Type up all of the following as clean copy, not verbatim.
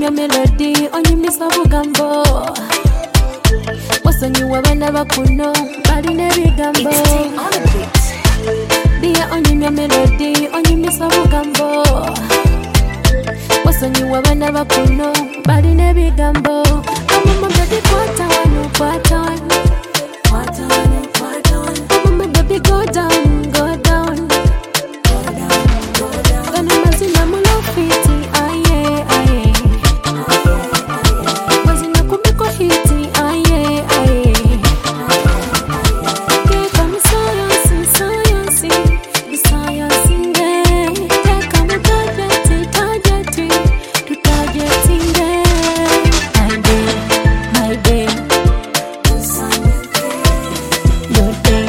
onyumya melody, onyumisa bugambo. Wasonyiwa bana bakuno, balina ebigambo. Dia onyumya melody, onyumisa bugambo. Wasonyiwa bana bakuno, balina ebigambo. Mama baby kwata wano, kwata wano. Mama baby go down, go down. Gana mazina mulofiti, aye, aye. Mazina kumiko hiti, aye, aye. Keka mi science, science, mi science nge. Keka mi targeti, tu targeti nge. My day, your day.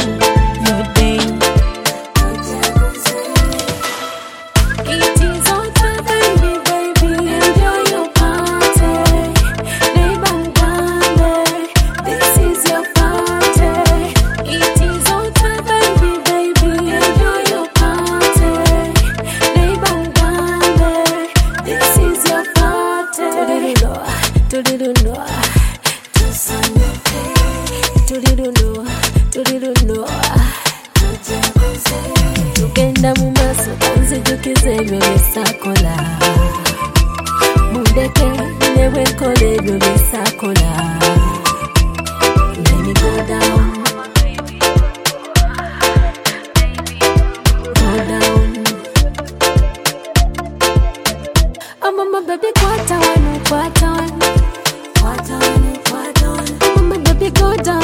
It is all time, baby, baby, enjoy your party. This is your party. It is all time, baby, baby, enjoy your party. This is your party. Tugenda mu maaso kanzijukiza ebyo byesakola. Mundeke ne bwenkola ebyo byesakola. Let me go down. Go down. Oh mama baby kwata wano, kwata wano. Mama baby go down.